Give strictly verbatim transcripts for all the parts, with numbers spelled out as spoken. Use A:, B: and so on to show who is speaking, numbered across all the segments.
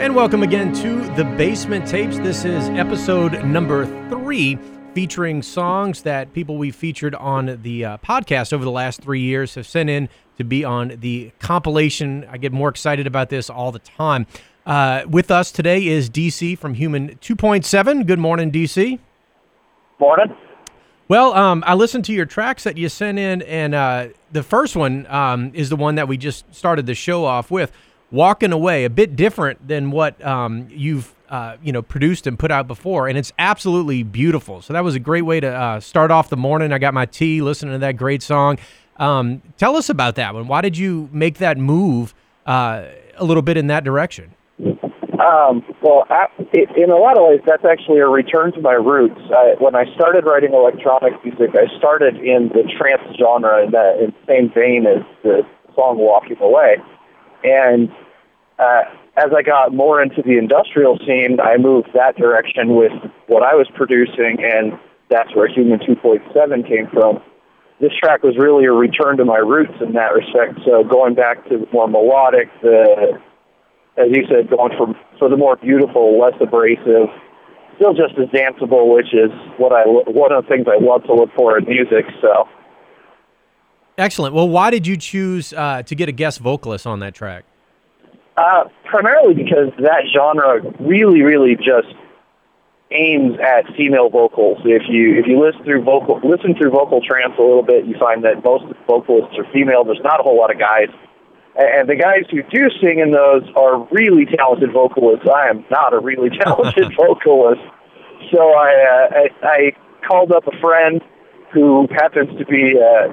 A: And welcome again to The Basement Tapes. This is episode number three, featuring songs that people we featured on the uh, podcast over the last three years have sent in to be on the compilation. I get more excited about this all the time. Uh, with us today is D C from Human two point seven. Good morning, D C.
B: Morning.
A: Well, um, I listened to your tracks that you sent in, and uh, the first one um, is the one that we just started the show off with, Walking Away, a bit different than what um, you've uh, you know produced and put out before, and it's absolutely beautiful. So that was a great way to uh, start off the morning. I got my tea, listening to that great song. Um, tell us about that one. Why did you make that move uh, a little bit in that direction?
B: Um, well, in a lot of ways, that's actually a return to my roots. I, when I started writing electronic music, I started in the trance genre in the in the same vein as the song Walking Away. And uh, as I got more into the industrial scene, I moved that direction with what I was producing, and that's where Human two point seven came from. This track was really a return to my roots in that respect. So going back to the more melodic, the as you said, going for for the more beautiful, less abrasive, still just as danceable, which is what I one of the things I love to look for in music. So,
A: excellent. Well, why did you choose uh, to get a guest vocalist on that track?
B: Uh, primarily because that genre really, really just aims at female vocals. If you if you listen through vocal listen through vocal trance a little bit, you find that most of the vocalists are female. There's not a whole lot of guys. And the guys who do sing in those are really talented vocalists. I am not a really talented vocalist. So I, uh, I I called up a friend who happens to be uh,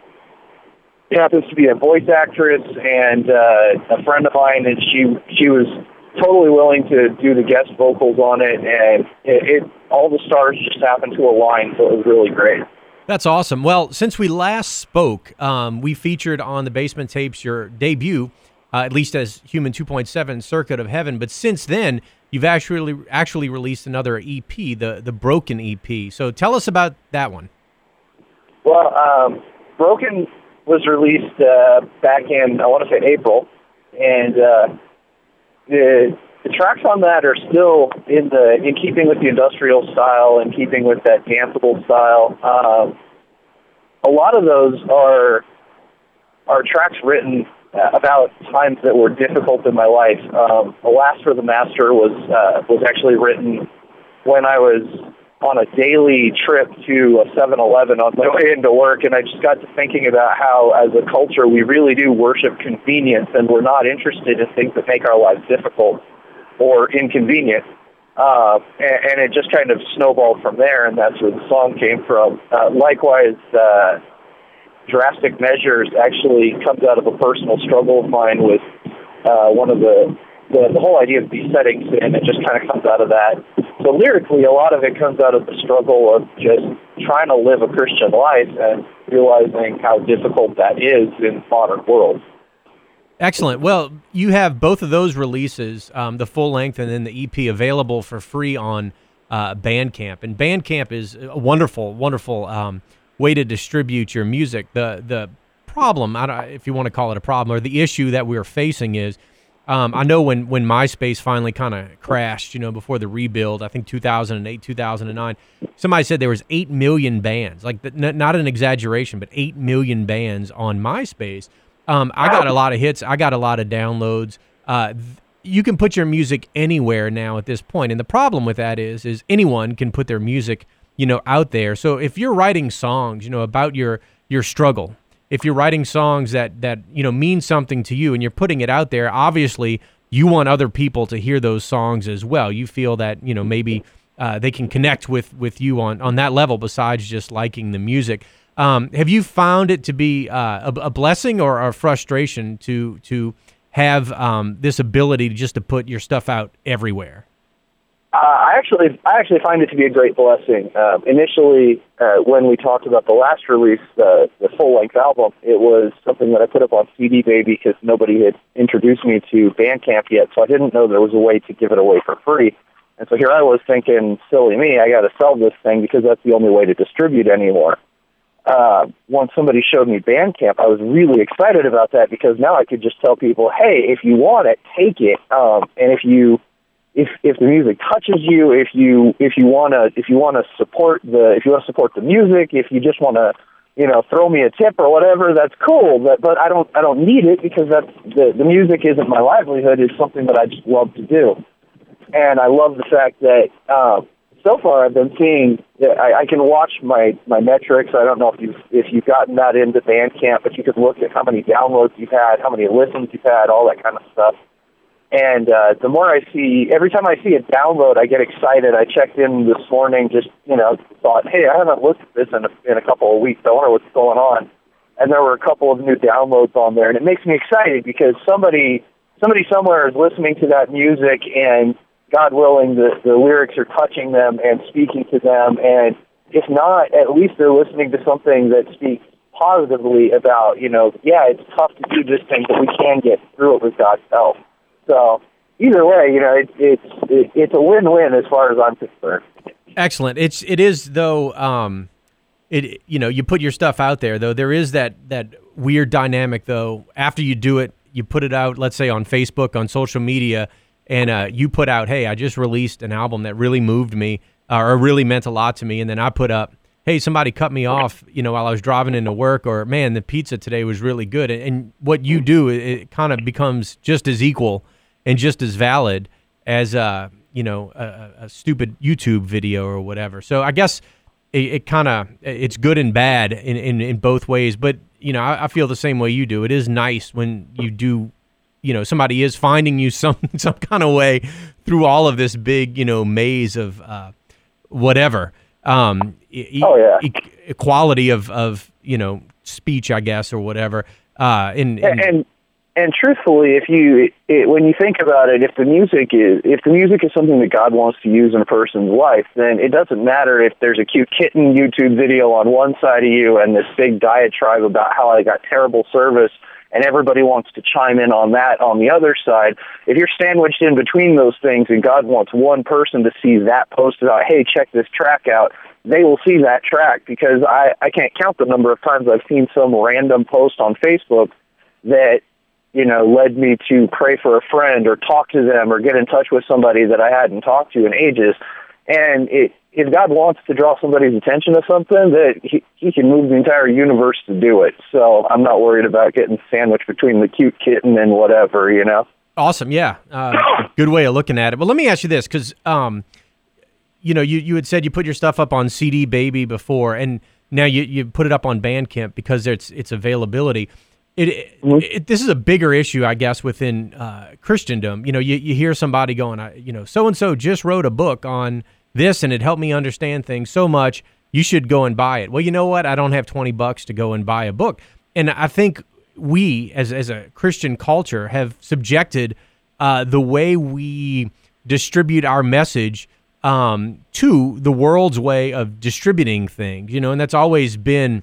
B: happens to be a voice actress and uh, a friend of mine, and she she was totally willing to do the guest vocals on it, and it, it all the stars just happened to align, so it was really great.
A: That's awesome. Well, since we last spoke, um, we featured on the Basement Tapes your debut, uh, at least as Human two point seven, Circuit of Heaven. But since then, you've actually actually released another E P, the the Broken E P. So tell us about that one.
B: Well, um, Broken was released uh, back in, I want to say April, and uh, the the tracks on that are still in the in keeping with the industrial style and keeping with that danceable style. Um, a lot of those are are tracks written about times that were difficult in my life. Um, Alas for the Master was uh, was actually written when I was on a daily trip to a seven eleven on my way into work, and I just got to thinking about how, as a culture, we really do worship convenience, and we're not interested in things that make our lives difficult or inconvenient, uh, and, and it just kind of snowballed from there, and that's where the song came from. Uh, likewise, uh, Drastic Measures actually comes out of a personal struggle of mine with uh, one of the, the, the whole idea of besetting sin. It just kind of comes out of that. So lyrically, a lot of it comes out of the struggle of just trying to live a Christian life and realizing how difficult that is in the modern world.
A: Excellent. Well, you have both of those releases, um, the full length and then the E P, available for free on uh, Bandcamp. And Bandcamp is a wonderful, wonderful um, way to distribute your music. The the problem, I don't, if you want to call it a problem, or the issue that we're facing is, um, I know when, when MySpace finally kind of crashed, you know, before the rebuild, I think two thousand eight, two thousand nine, somebody said there was eight million bands, like the, not an exaggeration, but eight million bands on MySpace. Um, I got a lot of hits. I got a lot of downloads. Uh, th- you can put your music anywhere now at this point, and the problem with that is, is anyone can put their music, you know, out there. So if you're writing songs, you know, about your your struggle, if you're writing songs that that you know mean something to you, and you're putting it out there, obviously you want other people to hear those songs as well. You feel that you know maybe uh, they can connect with with you on on that level besides just liking the music. Um, have you found it to be uh, a, a blessing or a frustration to to have um, this ability to just to put your stuff out everywhere?
B: Uh, I actually I actually find it to be a great blessing. Uh, initially, uh, when we talked about the last release, uh, the full-length album, it was something that I put up on C D Baby because nobody had introduced me to Bandcamp yet, so I didn't know there was a way to give it away for free. And so here I was thinking, silly me, I got to sell this thing because that's the only way to distribute anymore. Uh, once somebody showed me Bandcamp, I was really excited about that because now I could just tell people, hey, if you want it, take it. Um, and if you if if the music touches you, if you if you wanna if you wanna support the if you want to support the music, if you just want to, you know, throw me a tip or whatever, that's cool. But but I don't I don't need it because that's the the music isn't my livelihood. It's something that I just love to do, and I love the fact that um, so far I've been seeing that I, I can watch my my metrics. I don't know if you've if you've gotten that into Bandcamp, but you can look at how many downloads you've had, how many listens you've had, all that kind of stuff. And uh, the more I see, every time I see a download, I get excited. I checked in this morning, just, you know, thought, hey, I haven't looked at this in a, in a couple of weeks. I wonder what's going on. And there were a couple of new downloads on there. And it makes me excited because somebody somebody somewhere is listening to that music, and God willing, the, the lyrics are touching them and speaking to them. And if not, at least they're listening to something that speaks positively about, you know, yeah, it's tough to do this thing, but we can get through it with God's help. So either way, you know, it, it's it, it's a win-win as far as I'm concerned.
A: Excellent. It's it is though. Um, it you know you put your stuff out there though. There is that that weird dynamic though. After you do it, you put it out. Let's say on Facebook, on social media, and uh, you put out, "Hey, I just released an album that really moved me, uh, or really meant a lot to me." And then I put up, "Hey, somebody cut me off, you know, while I was driving into work," or "Man, the pizza today was really good." And, and what you do, it, it kind of becomes just as equal and just as valid as, uh, you know, a, a stupid YouTube video or whatever. So I guess it, it kind of, it's good and bad in, in, in both ways. But, you know, I, I feel the same way you do. It is nice when you do, you know, somebody is finding you some, some kind of way through all of this big, you know, maze of uh, whatever. Um, e-
B: oh, yeah.
A: e- equality of, of, you know, speech, I guess, or whatever. Uh, in, in,
B: and, and And truthfully, if you it, when you think about it, if the music is if the music is something that God wants to use in a person's life, then it doesn't matter if there's a cute kitten YouTube video on one side of you and this big diatribe about how I got terrible service, and everybody wants to chime in on that on the other side. If you're sandwiched in between those things, and God wants one person to see that post about, hey, check this track out, they will see that track, because I I can't count the number of times I've seen some random post on Facebook that, you know, led me to pray for a friend or talk to them or get in touch with somebody that I hadn't talked to in ages. And it, if God wants to draw somebody's attention to something, that he, he can move the entire universe to do it. So I'm not worried about getting sandwiched between the cute kitten and whatever, you know?
A: Awesome. Yeah. Uh, good way of looking at it. But let me ask you this, because, um, you know, you, you had said you put your stuff up on C D Baby before, and now you, you put it up on Bandcamp because it's, it's availability. It,
B: mm-hmm.
A: it this is a bigger issue, I guess, within uh, Christendom. You know, you, you hear somebody going, I, you know, so-and-so just wrote a book on this and it helped me understand things so much, you should go and buy it. Well, you know what? I don't have twenty bucks to go and buy a book. And I think we, as, as a Christian culture, have subjected uh, the way we distribute our message um, to the world's way of distributing things, you know, and that's always been...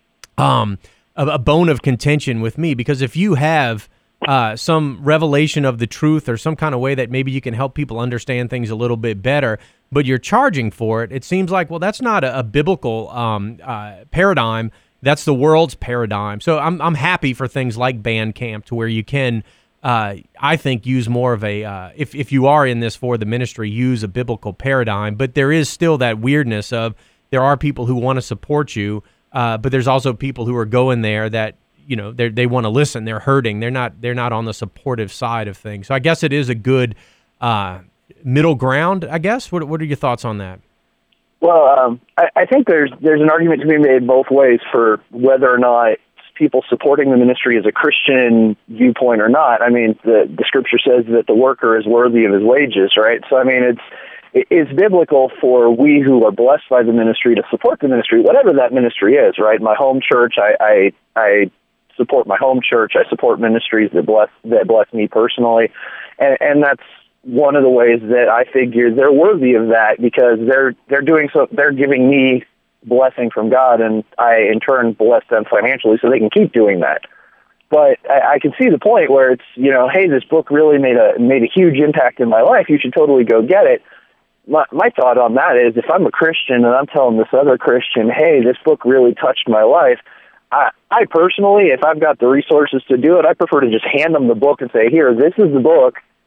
A: Um, a bone of contention with me, because if you have uh, some revelation of the truth or some kind of way that maybe you can help people understand things a little bit better, but you're charging for it, it seems like, well, that's not a, a biblical um, uh, paradigm. That's the world's paradigm. So I'm I'm happy for things like Bandcamp, to where you can, uh, I think, use more of a, uh, if, if you are in this for the ministry, use a biblical paradigm. But there is still that weirdness of, there are people who want to support you, Uh, but there's also people who are going there that, you know, they they want to listen. They're hurting. They're not they're not on the supportive side of things. So I guess it is a good uh, middle ground, I guess. What what are your thoughts on that?
B: Well, um, I, I think there's there's an argument to be made both ways for whether or not people supporting the ministry is a Christian viewpoint or not. I mean, the, the scripture says that the worker is worthy of his wages, right? So, I mean, it's it's biblical for we who are blessed by the ministry to support the ministry, whatever that ministry is, right? My home church, I I, I support my home church. I support ministries that bless that bless me personally, and, and that's one of the ways that I figure they're worthy of that, because they're they're doing so. They're giving me blessing from God, and I in turn bless them financially, so they can keep doing that. But I, I can see the point where it's, you know, hey, this book really made a made a huge impact in my life. You should totally go get it. My, my thought on that is, if I'm a Christian and I'm telling this other Christian, hey, this book really touched my life, I, I personally, if I've got the resources to do it, I prefer to just hand them the book and say, here, this is the book.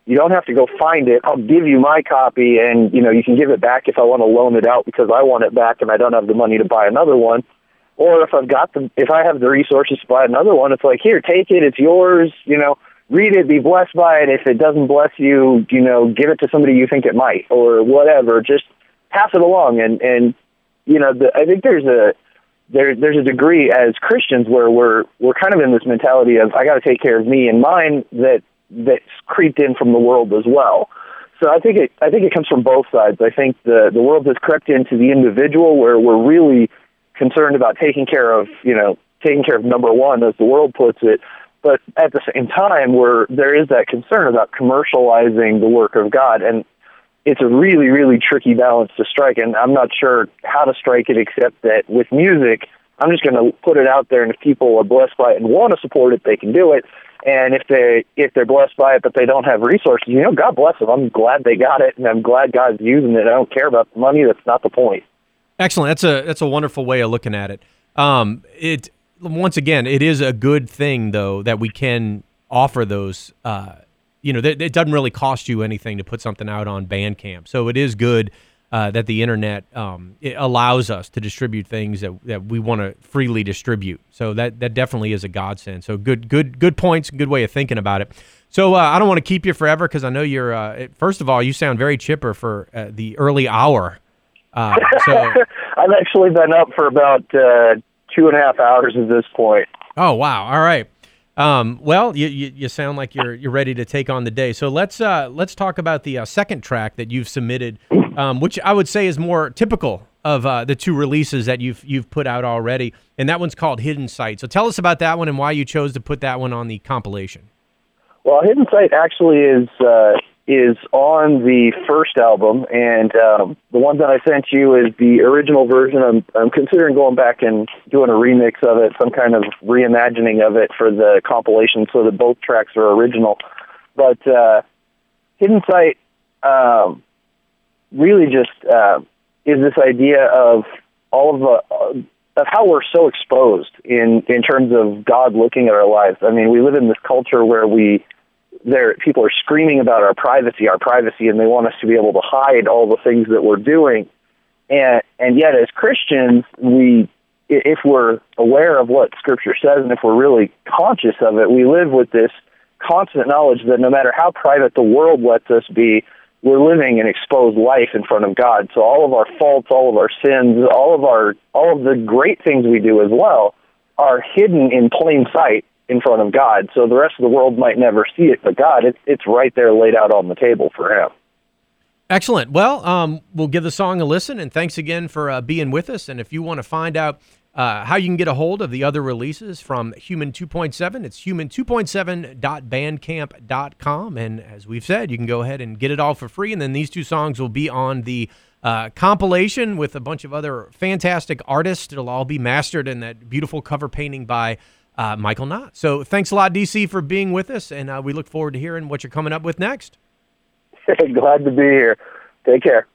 B: You don't have to go find it. I'll give you my copy, and, you know, you can give it back if I want to loan it out because I want it back and I don't have the money to buy another one. Or if I've got the, if I have the resources to buy another one, it's like, here, take it. It's yours. You know, read it, be blessed by it. If it doesn't bless you, you know, give it to somebody you think it might or whatever. Just pass it along. And, and you know, the, I think there's a, there, there's a degree as Christians where we're, we're kind of in this mentality of, I got to take care of me and mine that, that's creeped in from the world as well. So I think it, I think it comes from both sides. I think the, the world has crept into the individual where we're really concerned about taking care of, you know, taking care of number one, as the world puts it. But at the same time, where there is that concern about commercializing the work of God. And it's a really, really tricky balance to strike. And I'm not sure how to strike it, except that with music, I'm just going to put it out there. And if people are blessed by it and want to support it, they can do it. And if they, if they're blessed by it, but they don't have resources, you know, God bless them. I'm glad they got it. And I'm glad God's using it. I don't care about the money. That's not the point.
A: Excellent. That's a that's a wonderful way of looking at it. Um, it once again, it is a good thing though that we can offer those. Uh, you know, th- it doesn't really cost you anything to put something out on Bandcamp, so it is good uh, that the internet um, it allows us to distribute things that, that we want to freely distribute. So that that definitely is a godsend. So good good good points, good way of thinking about it. So uh, I don't want to keep you forever because I know you're. Uh, first of all, you sound very chipper for uh, the early hour. Uh, so,
B: I've actually been up for about uh, two and a half hours at this point.
A: Oh wow! All right. Um, well, you, you you sound like you're you're ready to take on the day. So let's uh, let's talk about the uh, second track that you've submitted, um, which I would say is more typical of uh, the two releases that you've you've put out already, and that one's called Hidden Sight. So tell us about that one and why you chose to put that one on the compilation.
B: Well, Hidden Sight actually is. Uh, is on the first album, and um, the one that I sent you is the original version. I'm, I'm considering going back and doing a remix of it, some kind of reimagining of it for the compilation so that both tracks are original. But uh, Hidden Sight um, really just uh, is this idea of all of the, uh, of how we're so exposed in, in terms of God looking at our lives. I mean, we live in this culture where we There, people are screaming about our privacy, our privacy, and they want us to be able to hide all the things that we're doing. And and yet, as Christians, we, if we're aware of what Scripture says, and if we're really conscious of it, we live with this constant knowledge that no matter how private the world lets us be, we're living an exposed life in front of God. So all of our faults, all of our sins, all of our all of the great things we do as well are hidden in plain sight in front of God. So the rest of the world might never see it, but God, it's it's right there laid out on the table for him.
A: Excellent. Well, um, we'll give the song a listen, and thanks again for uh, being with us. And if you want to find out uh, how you can get a hold of the other releases from Human two point seven, it's human two point seven dot bandcamp dot com. And as we've said, you can go ahead and get it all for free. And then these two songs will be on the uh, compilation with a bunch of other fantastic artists. It'll all be mastered in that beautiful cover painting by Uh, Michael Knott. So thanks a lot, D C, for being with us, and uh, we look forward to hearing what you're coming up with next.
B: Glad to be here. Take care.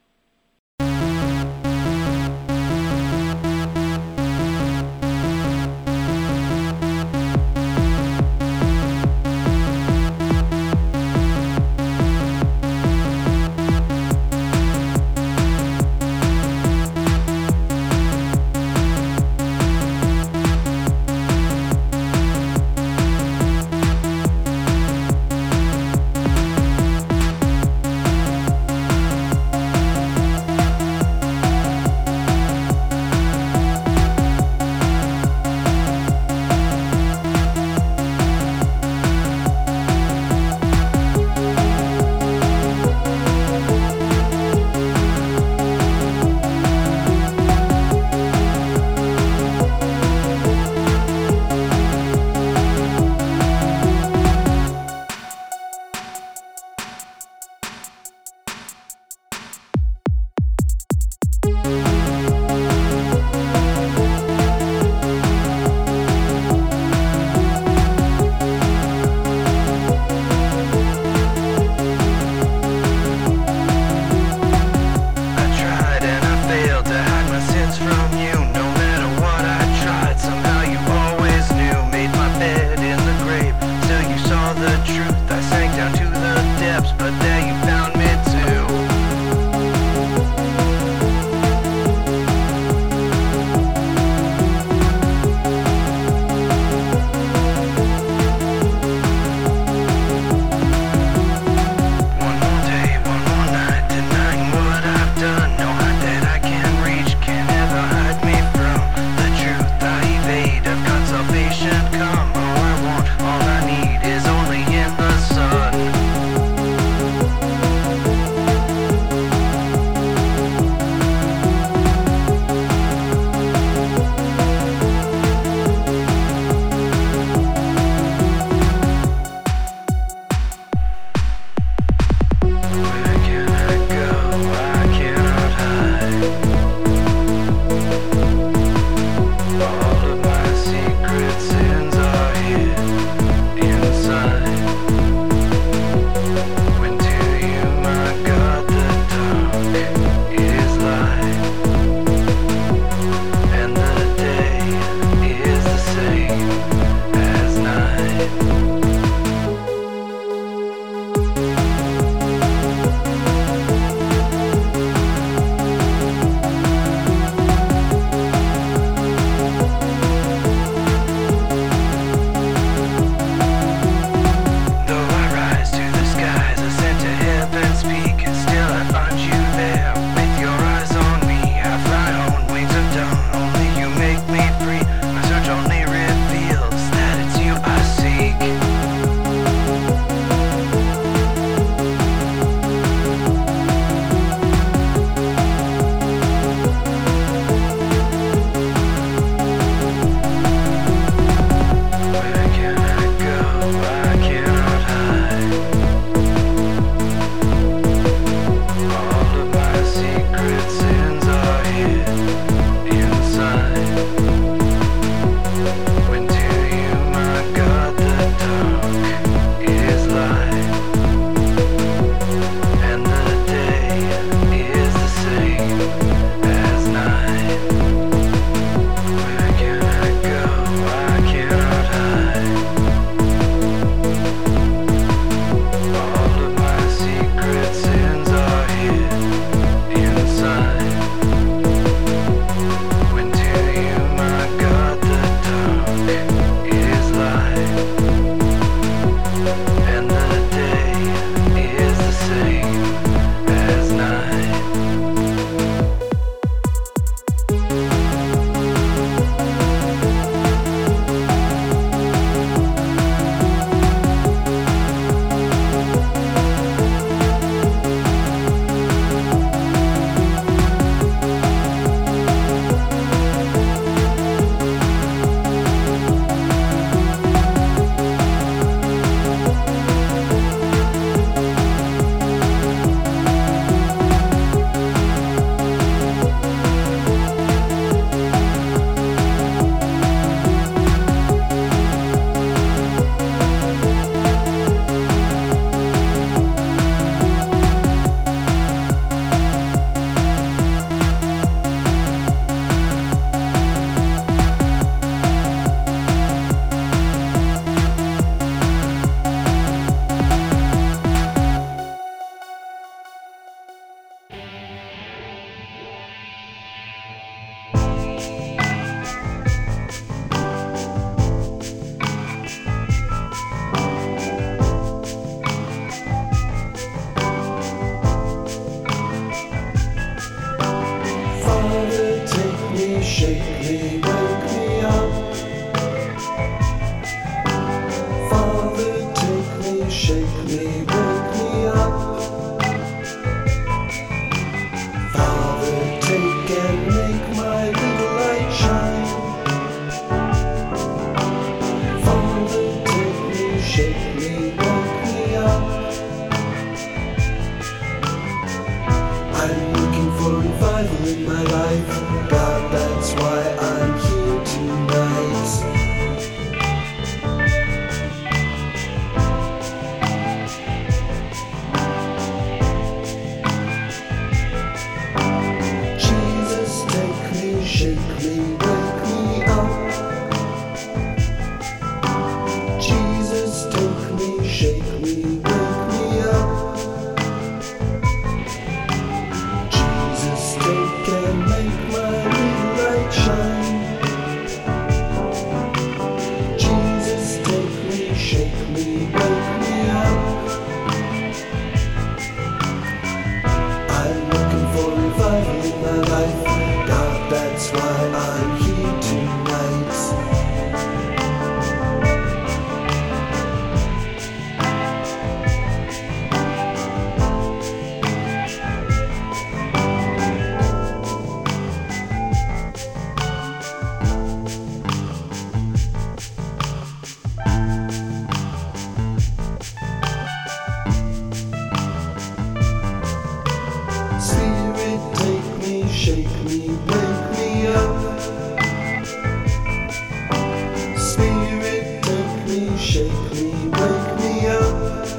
C: me, wake me up. Father, take me, shake me, wake me up. Father, take and make my little light shine. Father, take me, shake me, wake me up. I'm looking for revival in my life. God, that's why I'm here tonight. Jesus, take me, shake me, wake me up. Jesus, take me, shake me, wake me up. Jesus, take and make my little light shine. Jesus, take me, shake me, wake me up. I'm looking for revival in my life. God, that's why I'm here tonight. Spirit, take me, shake me, wake me up. Spirit, take me, shake me, wake me up.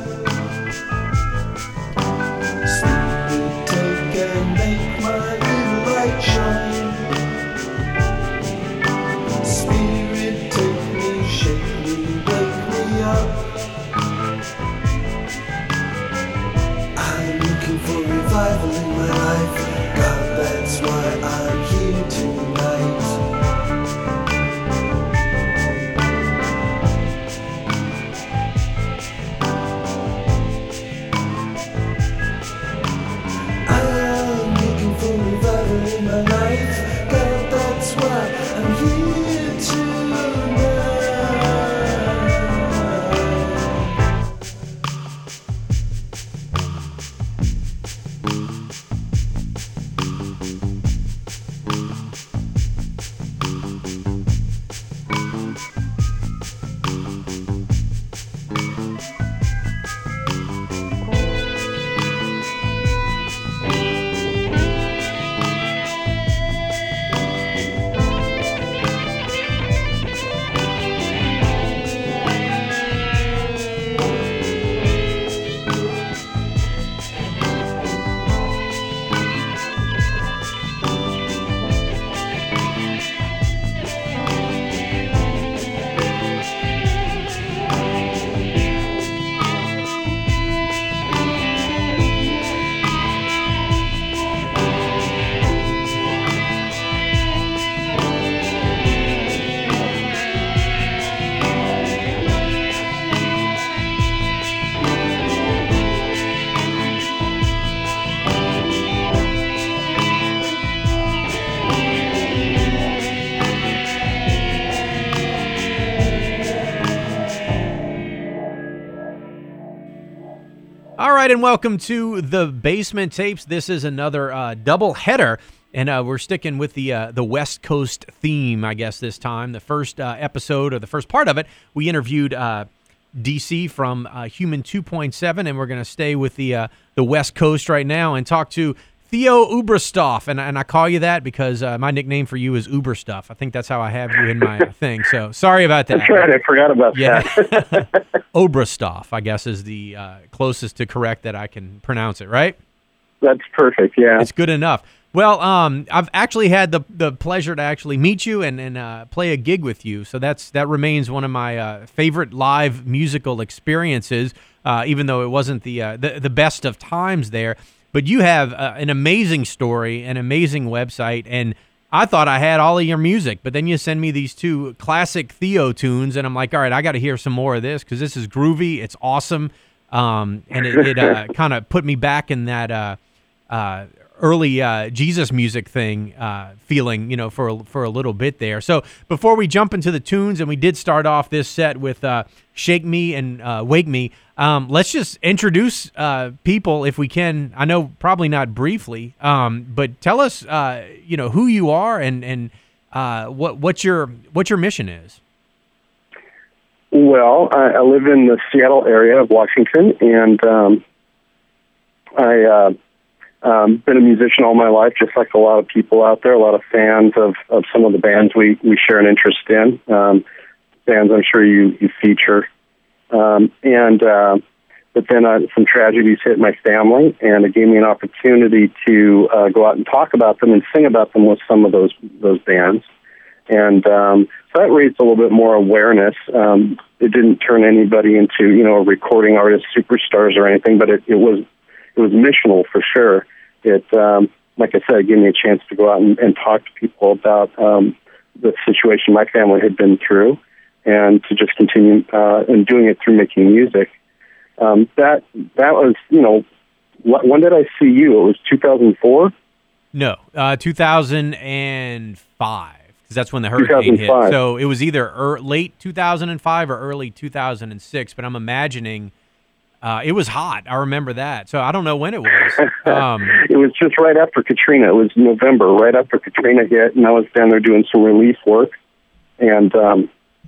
C: Spirit, take and make my little light shine. Spirit, take me, shake me, wake me up. I'm looking for revival in my life. God, that's why I'm here tonight. I'm looking for revival in my life. God, that's why I'm here tonight.
A: All right, and welcome to the Basement Tapes. This is another uh, double header, and uh, we're sticking with the uh, the West Coast theme, I guess, this time. The first uh, episode, or the first part of it, we interviewed uh, D C from uh, Human two point seven, and we're going to stay with the uh, the West Coast right now and talk to Theo Uberstoff, and, and I call you that because uh, my nickname for you is Uberstuff. I think that's how I have you in my thing. So sorry about that.
B: That's right. I forgot about
A: yeah.
B: that.
A: Oberstoff, I guess, is the uh, closest to correct that I can pronounce it, right?
B: That's perfect, yeah.
A: It's good enough. Well, um, I've actually had the the pleasure to actually meet you and, and uh, play a gig with you. So that's that remains one of my uh, favorite live musical experiences, uh, even though it wasn't the, uh, the, the best of times there. But you have uh, an amazing story, an amazing website, and I thought I had all of your music, but then you send me these two classic Theo tunes, and I'm like, all right, I got to hear some more of this because this is groovy, it's awesome, um, and it, it uh, kind of put me back in that uh, uh, early uh, Jesus music thing uh, feeling, you know, for a, for a little bit there. So before we jump into the tunes, and we did start off this set with uh, "Shake Me" and uh, "Wake Me." Um, let's just introduce uh, people, if we can. I know probably not briefly, um, but tell us, uh, you know, who you are and and uh, what what your what your mission is.
D: Well, I, I live in the Seattle area of Washington, and um, I uh, um, been a musician all my life, just like a lot of people out there. A lot of fans of, of some of the bands we, we share an interest in. Um, bands I'm sure you you feature, um, and uh, but then uh, some tragedies hit my family, and it gave me an opportunity to uh, go out and talk about them and sing about them with some of those those bands. And um, so that raised a little bit more awareness. Um, it didn't turn anybody into, you know, a recording artist superstars or anything, but it, it was it was missional for sure. It, um, like I said, it gave me a chance to go out and, and talk to people about um, the situation my family had been through, and to just continue uh, and doing it through making music. Um, that that was, you know, wh- when did I see you? It was two thousand four?
A: No, uh, two thousand five. That's when the hurricane hit. So it was either er, late two thousand five or early two thousand six, but I'm imagining uh, it was hot. I remember that. So I don't know when it was. Um,
D: it was just right after Katrina. It was November, right after Katrina hit, and I was down there doing some relief work. And um,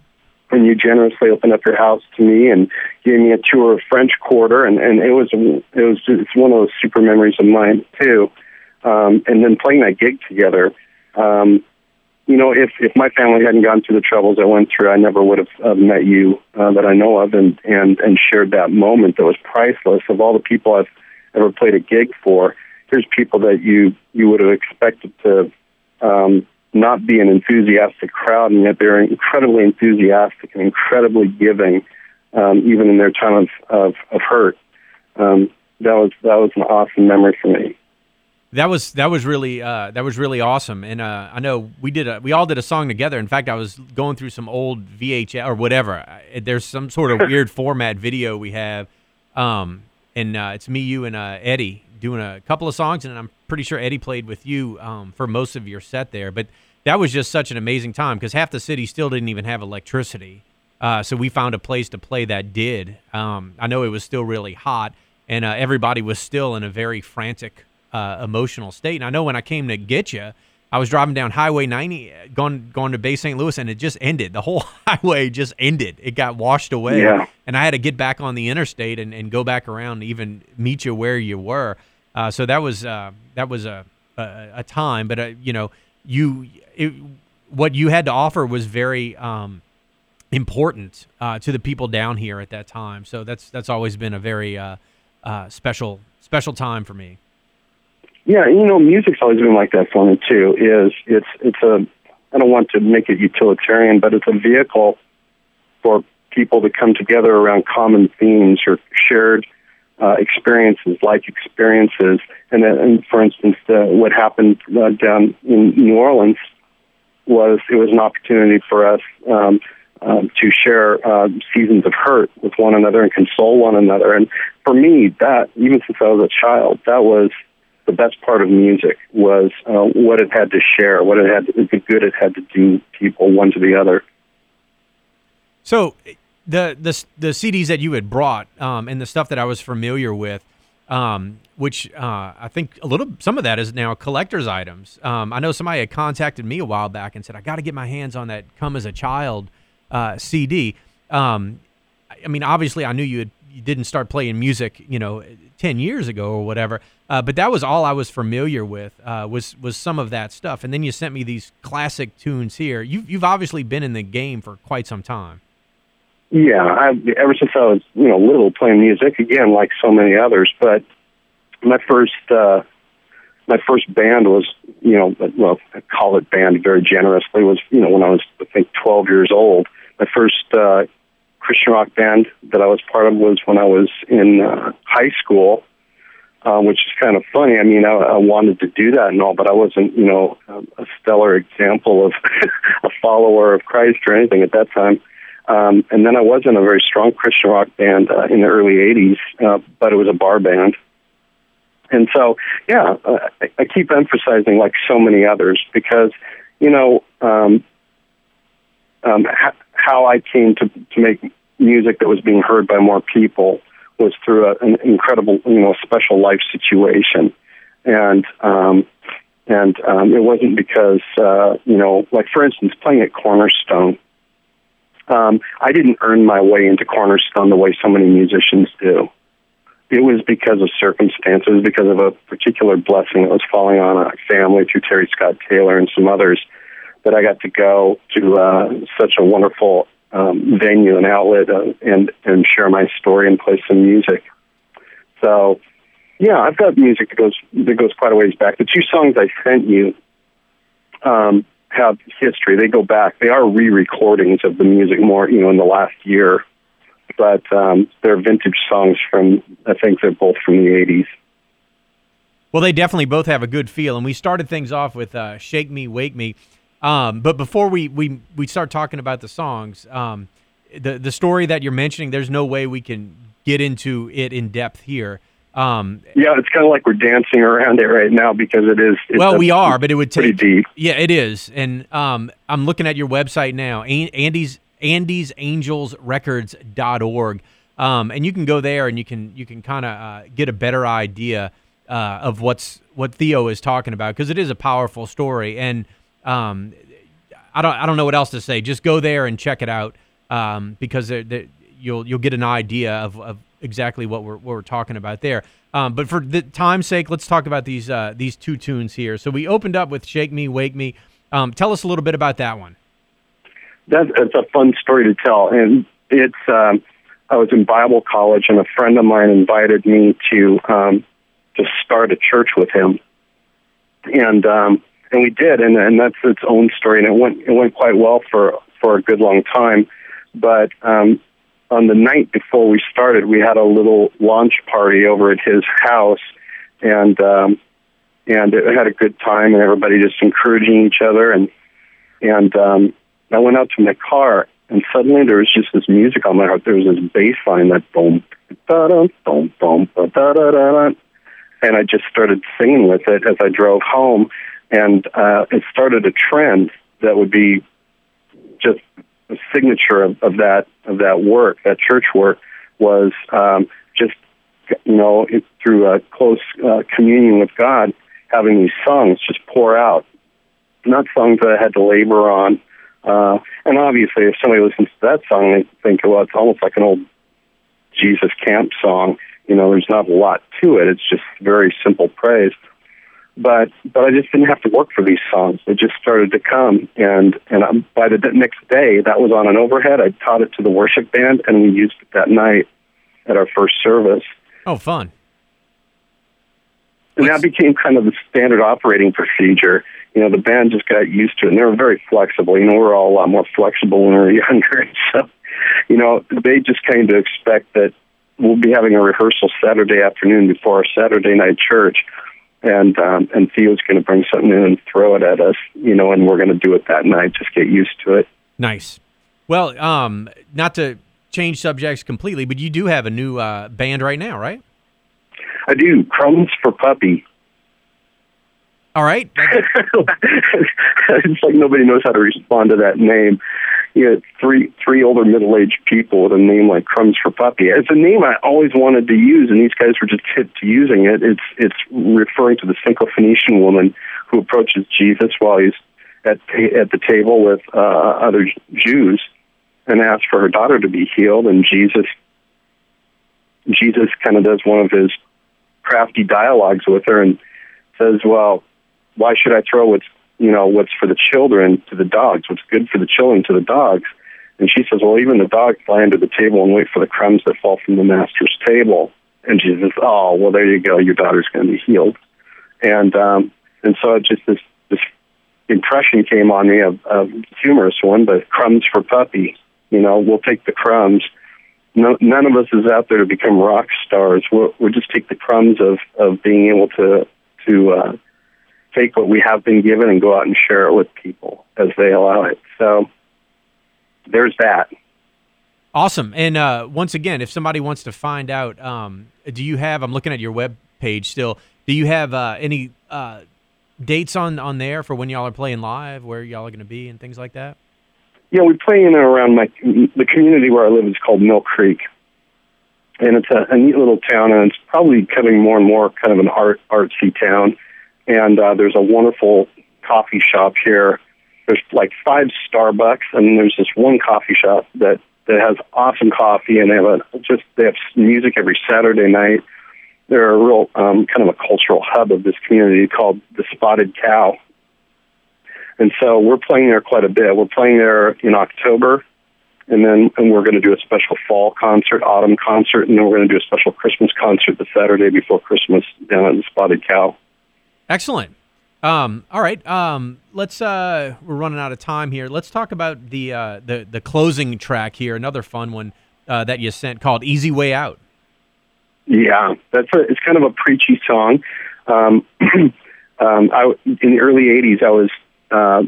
D: and you generously opened up your house to me and gave me a tour of French Quarter, and, and it was it was just, it's one of those super memories of mine too. Um, and then playing that gig together. Um, You know, if, if my family hadn't gone through the troubles I went through, I never would have uh, met you uh, that I know of and, and, and shared that moment that was priceless. Of all the people I've ever played a gig for, here's people that you, you would have expected to um, not be an enthusiastic crowd, and yet they're incredibly enthusiastic and incredibly giving, um, even in their time of, of, of hurt. Um, that was that was an awesome memory for me.
A: That was that was really uh, that was really awesome, and uh, I know we did a, we all did a song together. In fact, I was going through some old V H S or whatever. There's some sort of weird format video we have, um, and uh, it's me, you, and uh, Eddie doing a couple of songs, and I'm pretty sure Eddie played with you um, for most of your set there. But that was just such an amazing time because half the city still didn't even have electricity, uh, so we found a place to play that did. Um, I know it was still really hot, and uh, everybody was still in a very frantic. Uh, emotional state. And I know when I came to get you, I was driving down Highway ninety, going going to Bay Saint Louis, and it just ended. The whole highway just ended. It got washed away.
D: Yeah.
A: And I had to get back on the interstate and, and go back around and even meet you where you were. Uh, so that was uh, that was a a, a time. But uh, you know, you it, what you had to offer was very um, important uh, to the people down here at that time. So that's that's always been a very uh, uh, special special time for me.
D: Yeah, you know, music's always been like that for me too. Is it's it's a I don't want to make it utilitarian, but it's a vehicle for people to come together around common themes or shared uh, experiences, like experiences. And, then, and for instance, uh, what happened uh, down in New Orleans was it was an opportunity for us um, um, to share uh, seasons of hurt with one another and console one another. And for me, that even since I was a child, that was the best part of music was uh, what it had to share, what it had, to, the good it had to do people one to the other.
A: So, the the the C Ds that you had brought um, and the stuff that I was familiar with, um, which uh, I think a little some of that is now collector's items. Um, I know somebody had contacted me a while back and said I got to get my hands on that "Come as a Child" uh, C D. Um, I mean, obviously, I knew you had. You didn't start playing music, you know, ten years ago or whatever. Uh, but that was all I was familiar with uh, was was some of that stuff. And then you sent me these classic tunes here. You've you've obviously been in the game for quite some time.
D: Yeah, I, ever since I was you know little playing music. Again, like so many others. But my first uh, my first band was you know well I call it band very generously was you know when I was I think twelve years old. My first uh, Christian rock band that I was part of was when I was in uh, high school, uh, which is kind of funny. I mean, I, I wanted to do that and all, but I wasn't, you know, a, a stellar example of a follower of Christ or anything at that time. Um, and then I was in a very strong Christian rock band uh, in the early eighties, uh, but it was a bar band. And so, yeah, uh, I, I keep emphasizing, like so many others, because, you know, um, um, ha- how I came to, to make music that was being heard by more people was through a, an incredible, you know, special life situation. And, um, and um, it wasn't because, uh, you know, like, for instance, playing at Cornerstone, um, I didn't earn my way into Cornerstone the way so many musicians do. It was because of circumstances, because of a particular blessing that was falling on a family through Terry Scott Taylor and some others, that I got to go to uh, such a wonderful um, venue and outlet uh, and, and share my story and play some music. So, yeah, I've got music that goes that goes quite a ways back. The two songs I sent you um, have history. They go back. They are re-recordings of the music more, you know, in the last year. But um, they're vintage songs from, I think they're both from the eighties.
A: Well, they definitely both have a good feel. And we started things off with uh, Shake Me, Wake Me. Um, but before we, we, we start talking about the songs, um, the, the story that you're mentioning, there's no way we can get into it in depth here. Um,
D: yeah, it's kind of like we're dancing around it right now because it is. It's
A: well,
D: a,
A: we are, but it would take.
D: Pretty deep.
A: Yeah, it is. And um, I'm looking at your website now, Andy's Andy's Angels Records dot org, um, and you can go there and you can you can kind of uh, get a better idea uh, of what's what Theo is talking about, because it is a powerful story. And um, I don't I don't know what else to say. Just go there and check it out, um, because they're, they're, you'll you'll get an idea of, of exactly what we're what we're talking about there. Um, but for the time's sake, let's talk about these uh, these two tunes here. So we opened up with "Shake Me, Wake Me." Um, tell us a little bit about that one.
D: That, that's a fun story to tell, and it's. Um, I was in Bible college, and a friend of mine invited me to um, to start a church with him, and um, and we did, and and that's its own story, and it went it went quite well for for a good long time. But um, on the night before we started, we had a little launch party over at his house, and um, and it had a good time, and everybody just encouraging each other, and and. Um, I went out to my car, and suddenly there was just this music on my heart. There was this bass line that boom, da da boom, boom, da da da da, and I just started singing with it as I drove home, and uh, it started a trend that would be just a signature of, of that of that work, that church work, was um, just you know it, through a close uh, communion with God, having these songs just pour out, not songs that I had to labor on. Uh, and obviously, if somebody listens to that song, they think, well, it's almost like an old Jesus camp song. You know, there's not a lot to it. It's just very simple praise. But but I just didn't have to work for these songs. They just started to come. And, and um, by the next day, that was on an overhead. I taught it to the worship band, and we used it that night at our first service.
A: Oh, fun.
D: And that became kind of the standard operating procedure. You know, the band just got used to it, and they were very flexible. You know, we're all a lot more flexible when we were younger. So, you know, they just came to expect that we'll be having a rehearsal Saturday afternoon before our Saturday night church, and um, and Theo's going to bring something in and throw it at us, you know, and we're going to do it that night, just get used to it.
A: Nice. Well, um, not to change subjects completely, but you do have a new uh, band right now, right?
D: I do. Crumbs for Puppy.
A: All right.
D: It's like nobody knows how to respond to that name. You know, three three older middle-aged people with a name like Crumbs for Puppy. It's a name I always wanted to use, and these guys were just hip to using it. It's it's referring to the Syrophoenician woman who approaches Jesus while he's at at the table with uh, other Jews and asks for her daughter to be healed, and Jesus Jesus kind of does one of his crafty dialogues with her and says, well, why should I throw what's, you know, what's for the children to the dogs, what's good for the children to the dogs? And she says, well, even the dogs fly under the table and wait for the crumbs that fall from the master's table. And she says, oh, well, there you go, your daughter's going to be healed. And um, and so it just this this impression came on me of a humorous one, but Crumbs for Puppy. You know, we'll take the crumbs. No, none of us is out there to become rock stars. We'll, we'll just take the crumbs of, of being able to to uh, take what we have been given and go out and share it with people as they allow it. So there's that.
A: Awesome. And uh, once again, if somebody wants to find out, um, do you have, I'm looking at your web page still, Do you have uh, any uh, dates on, on there for when y'all are playing live, where y'all are going to be and things like that?
D: Yeah, we play in and around my the community where I live is called Mill Creek, and it's a, a neat little town, and it's probably becoming more and more kind of an art artsy town. And uh, there's a wonderful coffee shop here. There's like five Starbucks, and there's this one coffee shop that, that has awesome coffee, and they have a just they have music every Saturday night. They're a real um, kind of a cultural hub of this community called the Spotted Cow. And so we're playing there quite a bit. We're playing there in October, and then and we're going to do a special fall concert, autumn concert, and then we're going to do a special Christmas concert the Saturday before Christmas down at the Spotted Cow.
A: Excellent. Um, all right. Um, let's. Uh, we're running out of time here. Let's talk about the uh, the the closing track here. Another fun one uh, that you sent called "Easy Way Out."
D: Yeah, that's a, it's kind of a preachy song. Um, um, I, in the early eighties, I was uh,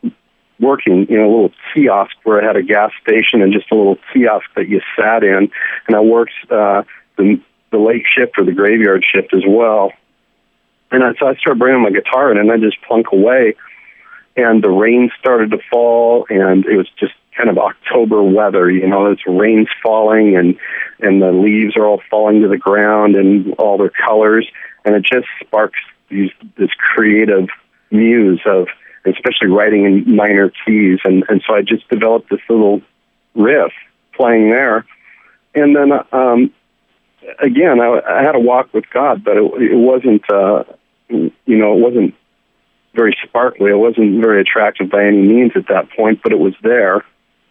D: working in a little kiosk where I had a gas station and just a little kiosk that you sat in, and I worked uh, the, the late shift or the graveyard shift as well. And I, so I started bringing my guitar in, and I just plunk away, and the rain started to fall, and it was just kind of October weather, you know, it's rain's falling, and, and the leaves are all falling to the ground and all their colors, and it just sparks these, this creative muse of, especially writing in minor keys, and, and so I just developed this little riff playing there, and then, um, again, I, I had a walk with God, but it, it wasn't, uh, you know, it wasn't very sparkly. It wasn't very attractive by any means at that point, but it was there.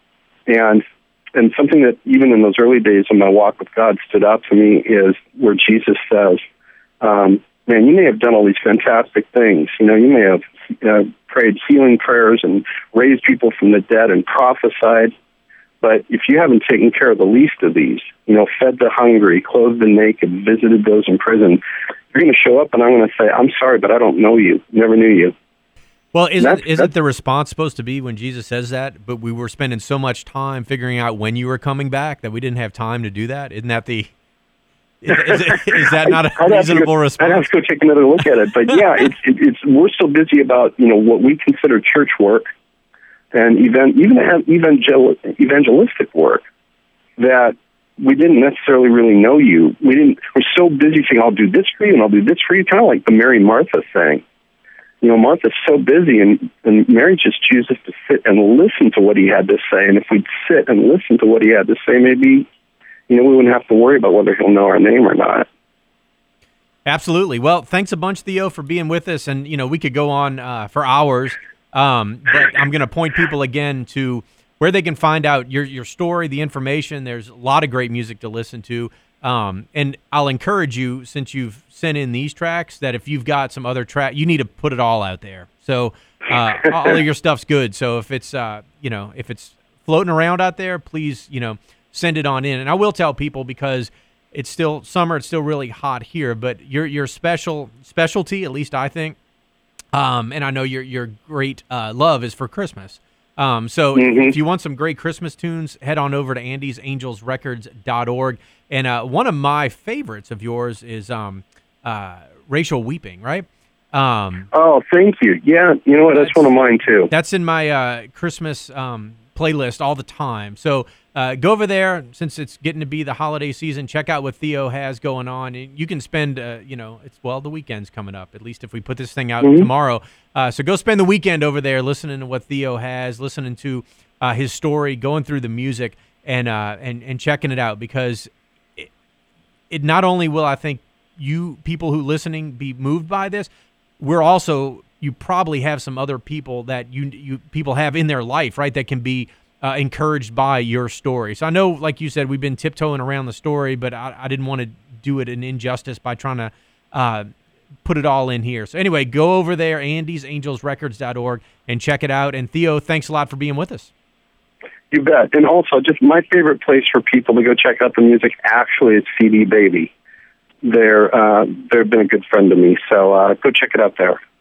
D: And and something that even in those early days of my walk with God stood out to me is where Jesus says, um, man, you may have done all these fantastic things. You know, you may have uh, prayed healing prayers and raised people from the dead and prophesied, but if you haven't taken care of the least of these, you know, fed the hungry, clothed the naked, visited those in prison, you're going to show up and I'm going to say, I'm sorry, but I don't know you. Never knew you.
A: Well, isn't, that's, isn't that's, the response supposed to be when Jesus says that, but we were spending so much time figuring out when you were coming back that we didn't have time to do that? Isn't that the... Is, is, it, is that not a
D: I'd
A: reasonable
D: go,
A: response?
D: I'd have to go take another look at it. But yeah, it's, it, it's we're so busy about, you know, what we consider church work and even, even evangel, evangelistic work that we didn't necessarily really know you. We didn't. We're so busy saying, I'll do this for you and I'll do this for you, kind of like the Mary Martha thing. You know, Martha's so busy, and, and Mary just chooses to sit and listen to what he had to say. And if we'd sit and listen to what he had to say, maybe, you know, we wouldn't have to worry about whether he'll know our name or not.
A: Absolutely. Well, thanks a bunch, Theo, for being with us. And, you know, we could go on uh, for hours, um, but I'm going to point people again to where they can find out your, your story, the information. There's a lot of great music to listen to. Um, and I'll encourage you, since you've sent in these tracks, that if you've got some other track, you need to put it all out there. So uh, all of your stuff's good. So if it's, uh, you know, if it's floating around out there, please, you know, send it on in. And I will tell people, because it's still summer, it's still really hot here, but your your special specialty, at least I think, um, and I know your your great uh, love is for Christmas. Um, so mm-hmm. if you want some great Christmas tunes, head on over to andys angels records dot org. And uh, one of my favorites of yours is um, uh, Racial Weeping, right? Um,
D: oh, thank you. Yeah, you know what? That's, that's one of mine, too.
A: That's in my uh, Christmas um, playlist all the time. So uh, go over there, since it's getting to be the holiday season. Check out what Theo has going on. You can spend, uh, you know, it's well, the weekend's coming up, at least if we put this thing out mm-hmm. tomorrow. Uh, so go spend the weekend over there listening to what Theo has, listening to uh, his story, going through the music, and uh, and and checking it out, because it, it not only will, I think, you people who listening be moved by this, we're also, you probably have some other people that you you people have in their life, right, that can be uh, encouraged by your story. So I know, like you said, we've been tiptoeing around the story, but I, I didn't want to do it an injustice by trying to uh, put it all in here. So anyway, go over there, andys angels records dot org, and check it out. And Theo, thanks a lot for being with us.
D: You bet. And also, just my favorite place for people to go check out the music actually is C D Baby. They're uh, they've been a good friend to me, so uh, go check it out there.